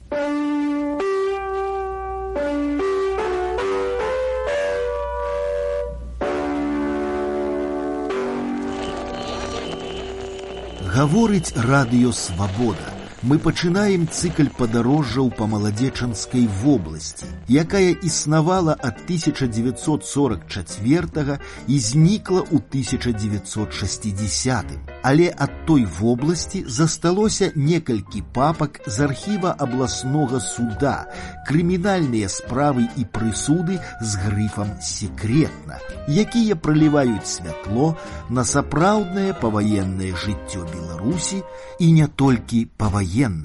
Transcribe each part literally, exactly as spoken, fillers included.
Гаворыць радыё «Свабода». Мы пачынаем цыкль падарожжаў па Маладзечанскай вобласці, якая існавала ад тысяча дзевяцьсот сорок чацвёртага і знікла ў тысяча дзевяцьсот шэсцідзесятым. Але ад той вобласці засталося некалькі папак з архіва абласнога суда, крымінальныя справы і прысуды з грыфам «секретна», якія праліваюць святло на сапраўднае паваеннае жыццё Беларусі і не толькі паваеннае.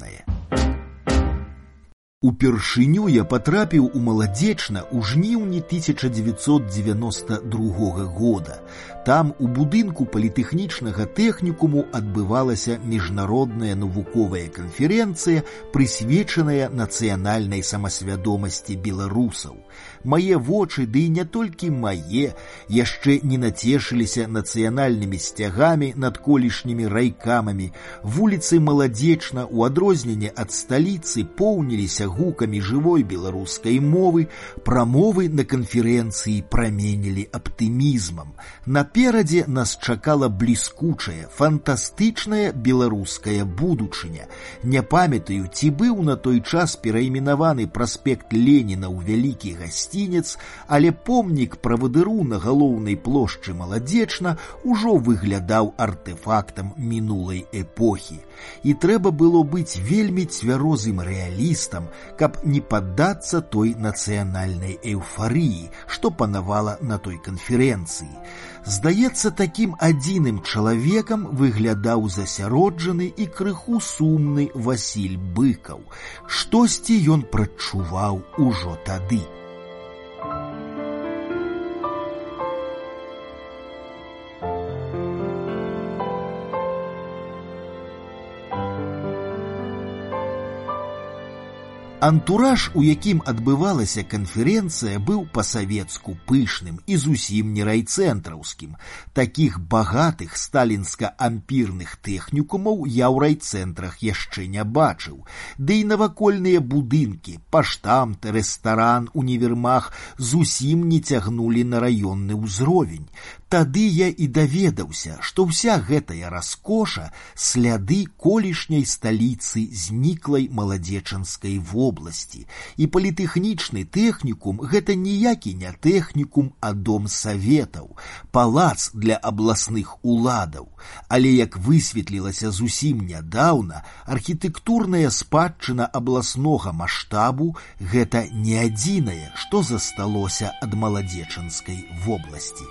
Упершыню я патрапіў у Маладзечна ў жніўні тысяча дзевяцьсот дзевяноста другога года. Там у будынку політэхнічнага тэхнікуму адбывалася міжнародная навуковая канферэнцыя, прысвечаная нацыянальнай самасвядомасці беларусаў. Мае вочы, ды і не толькі мае, яшчэ не нацешыліся нацыянальнымі сцягамі над колішнімі райкамамі. Вуліцы Маладзечна, у адрозненне ад сталіцы, поўніліся гукамі жывой беларускай мовы, прамовы на канферэнцыі праменілі аптымізмам. Наперадзе нас чакала бліскучая, фантастычная беларуская будучыня. Не памятаю, ці быў на той час перайменаваны праспект Леніна ў вялікі гасцінец, але помнік правадыру на галоўнай плошчы Маладзечна ўжо выглядаў артэфактам мінулай эпохі. І трэба было быць вельмі цвярозым рэалістам, каб не паддацца той нацыянальнай эйфарыі, што панавала на той канферэнцыі. Здаецца, такім адзіным чалавекам выглядаў засяроджаны і крыху сумны Васіль Быкаў. Штосьці ён прадчуваў ужо тады. Антураж, у якім адбывалася канферэнцыя, быў па-савецку пышным і зусім не райцэнтраўскім. Такіх багатых сталінска-ампірных тэхнікумаў я ў райцэнтрах яшчэ не бачыў. Ды і навакольныя будынкі, паштамт, рэстаран, універмаг зусім не цягнулі на раённы ўзровень. Тады я і даведаўся, што ўся гэтая раскоша – сляды колішняй сталіцы зніклай Маладзечанскай вобласці. І політэхнічны тэхнікум – гэта ніякі не тэхнікум, а дом саветаў, палац для абласных уладаў. Але, як высветлілася зусім нядаўна, архітэктурная спадчына абласнога маштабу – гэта не адзінае, што засталося ад Маладзечанскай вобласці.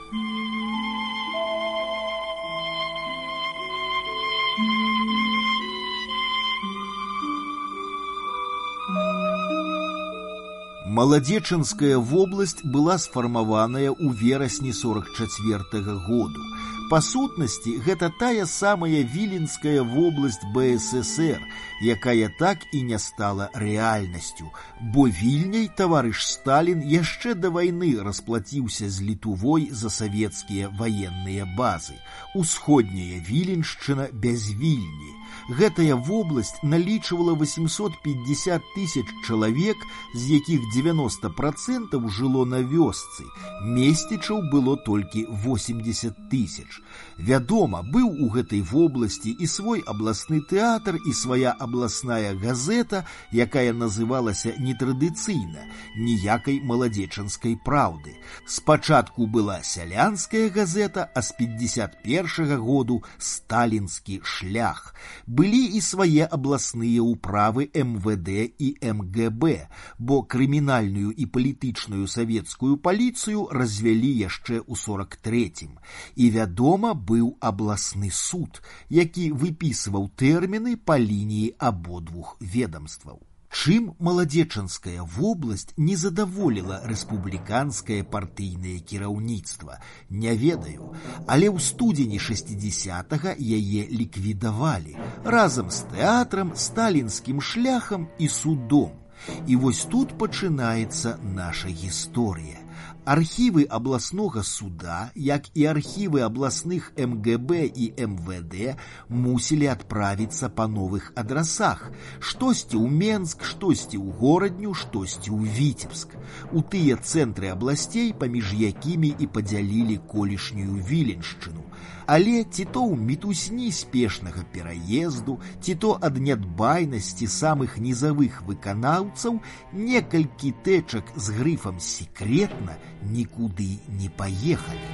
Маладзечанская вобласць была сфармаваная ў верасні сорок чацвёртага году. Па сутнасці, гэта тая самая віленская вобласць бэ эс эсэр, якая так і не стала рэальнасцю, бо Вільняй таварыш Сталін яшчэ да вайны расплаціўся з Літувой за савецкія ваенныя базы. Усходняя Віленшчына без Вільні. Гэтая вобласць налічвала восемьсот пятьдесят тысяч чалавек, з якіх девяносто процентов жыло на вёсцы. Месцічаў было толькі восемьдесят тысяч. Вядома, быў у гэтай вобласці і свой абласны тэатр, і свая абласная газета, якая называлася нетрадыцыйна, ніякай Маладзечанскай праўды. Спачатку была сялянская газета, а з пятьдесят першага году сталінскі шлях. Былі і свае абласныя ўправы эм вэ дэ і эм гэ бэ, бо крымінальную і палітычную савецкую паліцыю развялі яшчэ ў сорок трэцім. І, вядома, быў абласны суд, які выпісваў тэрміны па лініі абодвух ведамстваў. Чым Маладзечанская вобласць не задаволіла рэспубліканскае партыйнае кіраўніцтва, не ведаю, але ў студзені шэсцідзесятага яе ліквідавалі разам з тэатрам, сталінскім шляхам і судом. І вось тут пачынаецца наша гісторыя. Архівы абласнога суда, як і архівы абласных эм гэ бэ і эм вэ дэ мусілі адправіцца па новых адрасах. Штосьці ў Менск, штосьці ў горадню, штосьці ў Віцебск. У тыя цэнтры абласцей, паміж якімі і падзялілі колішнюю Віленшчыну. Але ці то ў мітусні спешнага пераезду, ці то ад нядбайнасці самых нізавых выканаўцаў, некалькі тэчак з грыфам «секретна» нікуды не паехалі.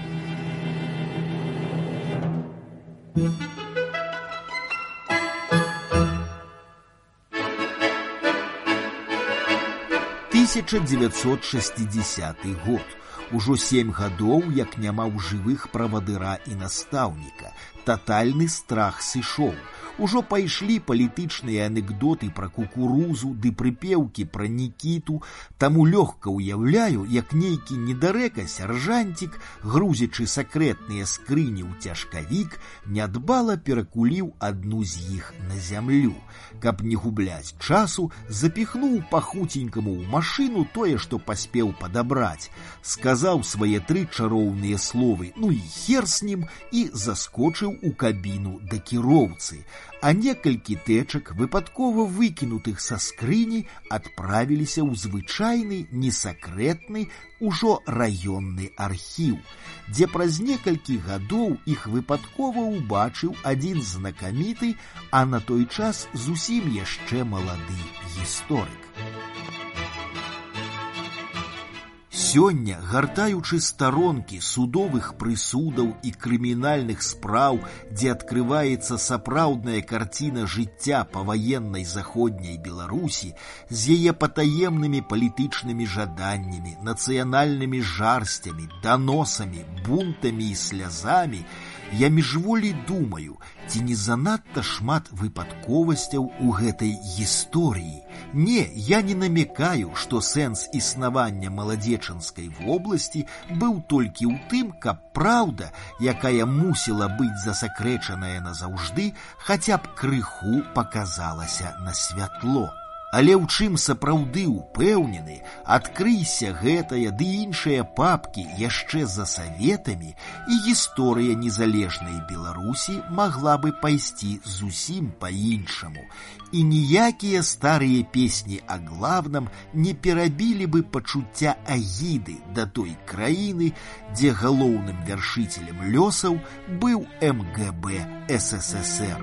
тысяча дзевяцьсот шэсцідзесяты год. Ужо сем гадоў, як няма ў жывых правадыра і настаўніка. Татальны страх сышоў. Ужо пайшлі палітычныя анекдоты пра кукурузу ды прыпеўкі пра Нікіту, таму лёгка ўяўляю, як нейкі недарэка сяржанцік, грузячы сакрэтныя скрыні ў цяжкавік, нядбала перакуліў адну з іх на зямлю. Каб не губляць часу, запіхнуў па-хуценькаму ў машыну тое, што паспеў падабраць. Сказаў свае тры чароўныя словы «ну і хер з нім» і заскочыў у кабіну да кіроўцы. А некалькі тэчак, выпадкова выкінутых са скрыні, адправіліся ў звычайны, несакрэтны, ужо раённы архіў, дзе праз некалькі гадоў іх выпадкова ўбачыў адзін знакаміты, а на той час зусім яшчэ малады гісторык. Сёння, гартаючы старонкі судовых прысудаў і крымінальных спраў, дзе адкрываецца сапраўдная карціна жыцця паваеннай заходняй Беларусі з яе патаемнымі палітычнымі жаданнямі, нацыянальнымі жарсцямі, даносамі, бунтамі і слязамі, я міжволі думаю, ці не занадта шмат выпадковасцяў у гэтай гісторыі. Не, я не намекаю, што сэнс існавання маладзечанскай вобласці быў толькі ў тым, каб праўда, якая мусіла быць засакрэчаная назаўжды, хаця б крыху паказалася на святло. Але ў чым сапраўды ўпэўнены, адкрыйся гэтая ды іншыя папкі яшчэ за саветамі, і гісторыя незалежнай Беларусі магла бы пайсці зусім па-іншаму. І ніякія старыя песні о главном не перабілі бы пачуцця агіды да той краіны, дзе галоўным вяршыцелем лёсаў быў эм гэ бэ эс эс эс эр.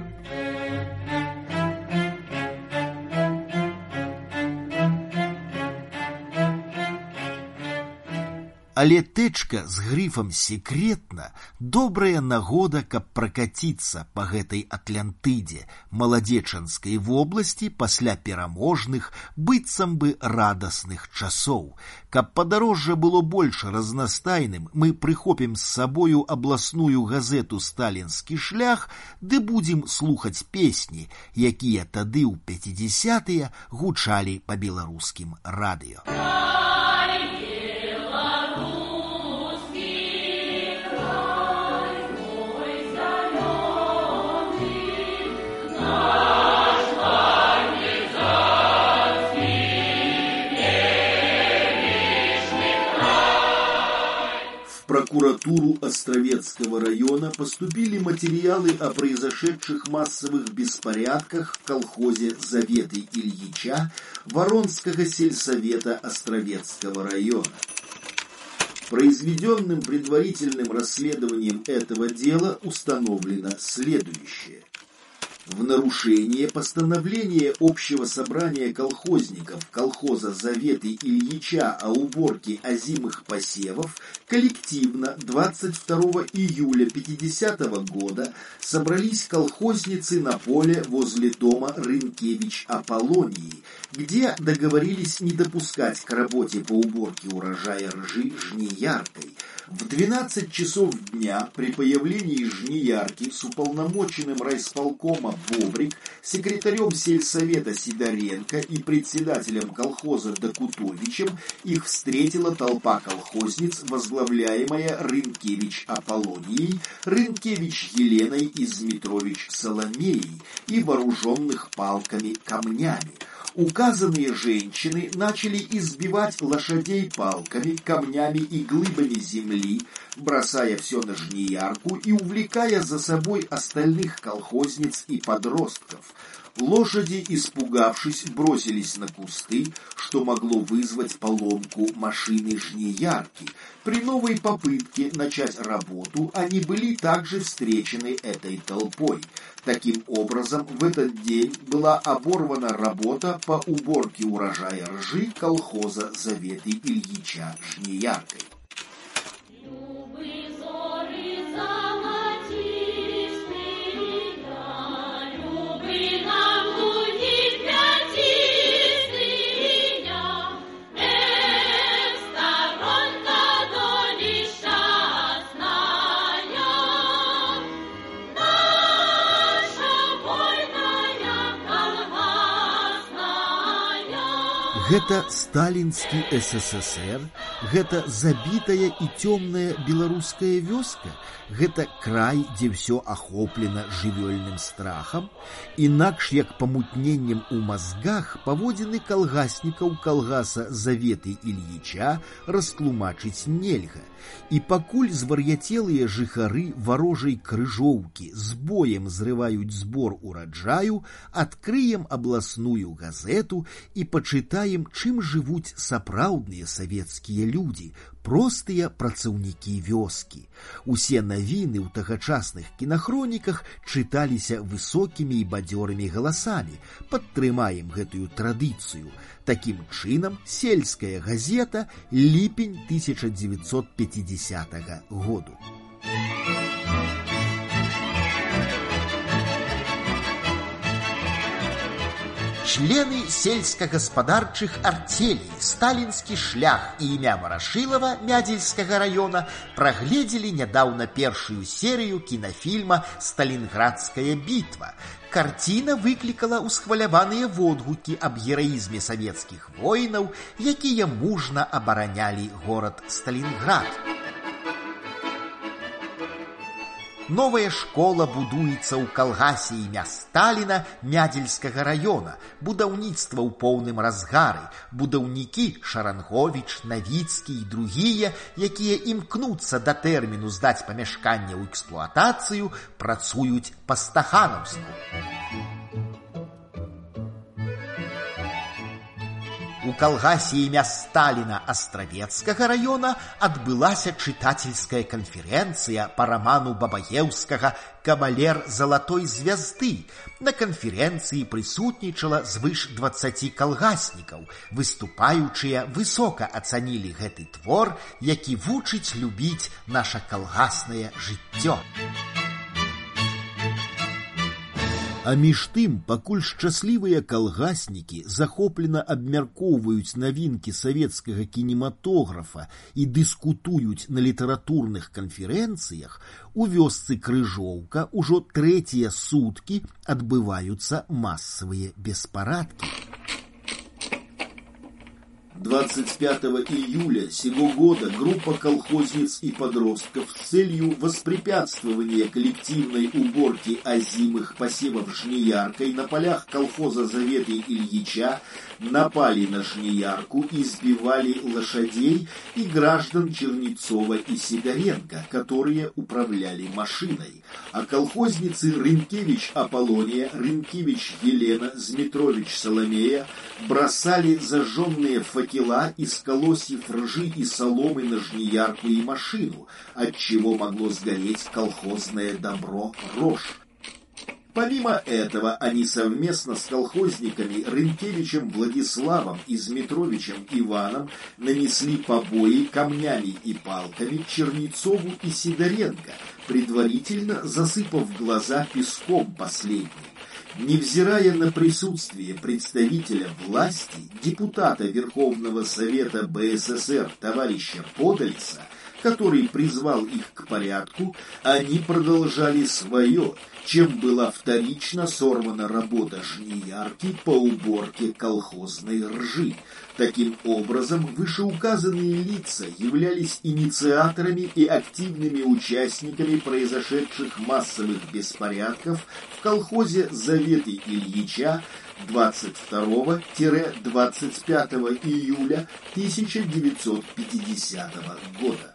Але тэчка з грыфам «секретна» добрая нагода, каб пракаціцца па гэтай Атлантыдзе, маладзечанскай вобласці пасля пераможных, быццам бы радасных часоў. Каб падарожжа было больш разнастайным, мы прыхопім з сабою абласную газету «Сталінскі шлях» ды будзем слухаць песні, якія тады ў пяцідзясятыя гучалі па беларускім радыё. В прокуратуру Островецкого района поступили материалы о произошедших массовых беспорядках в колхозе «Заветы Ильича» Воронского сельсовета Островецкого района. Произведенным предварительным расследованием этого дела установлено следующее. В нарушение постановления Общего собрания колхозников колхоза «Заветы Ильича» о уборке озимых посевов коллективно двадцать второго июля пятидесятого года собрались колхозницы на поле возле дома Рынкевич Аполлонии, где договорились не допускать к работе по уборке урожая ржи жнияркой. В двенадцать часов дня при появлении жниярки с уполномоченным райисполкома Бобрик, секретарем сельсовета Сидоренко и председателем колхоза Докутовичем их встретила толпа колхозниц, возглавляемая Рынкевич Аполлонией, Рынкевич Еленой и Змитрович Соломеей и вооруженных палками камнями. Указанные женщины начали избивать лошадей палками, камнями и глыбами земли, бросая все на жнеярку и увлекая за собой остальных колхозниц и подростков. Лошади, испугавшись, бросились на кусты, что могло вызвать поломку машины жнеярки. При новой попытке начать работу они были также встречены этой толпой. Таким образом, в этот день была оборвана работа по уборке урожая ржи колхоза Заветы Ильича жнеяркой. Гэта сталінскі эс эс эс эр, гэта забітая і цёмная беларуская вёска, гэта край, дзе ўсё ахоплена жывёльным страхам, інакш як памутненнем у мазгах паводзіны калгаснікаў калгаса Заветы Ільіча растлумачыць нельга. І пакуль звар'яцелыя жыхары варожай крыжоўкі з боем зрываюць збор ураджаю, адкрыем абласную газету і пачытаем, чым жывуць сапраўдныя савецкія людзі, простыя працаўнікі вёскі. Усе навіны ў тагачасных кінахроніках чыталіся высокімі і бадзёрымі галасамі. Падтрымаем гэтую традыцыю. Такім чынам, сельская газета, ліпень тысяча дзевяцьсот пяцідзясятага году. Члены сельскагаспадарчых артелей «Сталінскі шлях» і імя Варашылава Мядзельскага района прагледзелі нядаўна першую серыю кінафільма «Сталінградская бітва». Карціна выклікала ўсхваляваныя водгукі аб гераізме савецкіх воінаў, якія мужна абаранялі горад Сталінград. Новая школа будуецца ў калгасе імя Сталіна Мядзельскага района. Будаўніцтва ў поўным разгары. Будаўнікі Шаранговіч, Навіцкі і другія, якія імкнуцца да тэрміну здаць памяшканне ў эксплуатацыю, працуюць па-стаханаўску. У калгасе імя Сталіна Астравецкага района адбылася чытательская канферэнцыя па раману Бабаеўскага «Кавалер залатой звязды». На канферэнцыі прысутнічала звыш дваццаці калгаснікаў. Выступаючыя высока ацанілі гэты твор, які вучыць любіць наша калгаснае жыццё. А між тым, пакуль шчаслівыя калгаснікі захоплена абмяркоўваюць навінкі савецкага кінематографа і дыскутуюць на літаратурных канферэнцыях, у вёсцы Крыжоўка ўжо трэція суткі адбываюцца масавыя беспарадкі. двадцать пятого июля сего года группа колхозниц и подростков с целью воспрепятствования коллективной уборки озимых посевов жнеяркой на полях колхоза Заветы Ильича напали на жнеярку и избивали лошадей и граждан Чернецова и Сидоренко, которые управляли машиной. А колхозницы Рынкевич Аполлония, Рынкевич Елена, Змитрович Соломея бросали зажженные факела из колосьев ржи и соломы на жнеярку и машину, отчего могло сгореть колхозное добро рожь. Помимо этого, они совместно с колхозниками Рынкевичем Владиславом и Змитровичем Иваном нанесли побои камнями и палками Чернецову и Сидоренко, предварительно засыпав глаза песком последний. Невзирая на присутствие представителя власти, депутата Верховного Совета бэ эс эс эр товарища Подольца, который призвал их к порядку, они продолжали свое, чем была вторично сорвана работа жнеярки по уборке колхозной ржи. Таким образом, вышеуказанные лица являлись инициаторами и активными участниками произошедших массовых беспорядков в колхозе Заветы Ильича двадцать второго — двадцать пятого июля тысяча девятьсот пятидесятого года.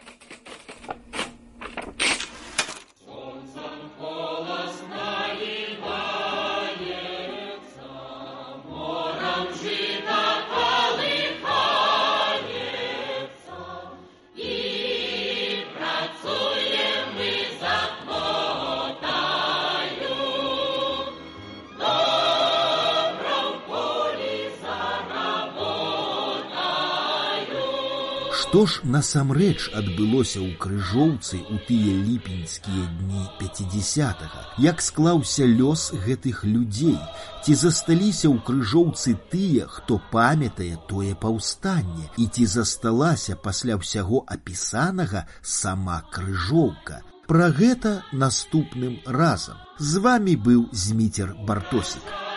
Што ж насамрэч адбылося ў Крыжоўцы ў тыя ліпеньскія дні пяцідзясятага? Як склаўся лёс гэтых людзей? Ці засталіся ў Крыжоўцы тыя, хто памятае тое паўстанне? І ці засталася пасля ўсяго апісанага сама Крыжоўка? Пра гэта наступным разам. З вамі быў Зміцер Бартосік.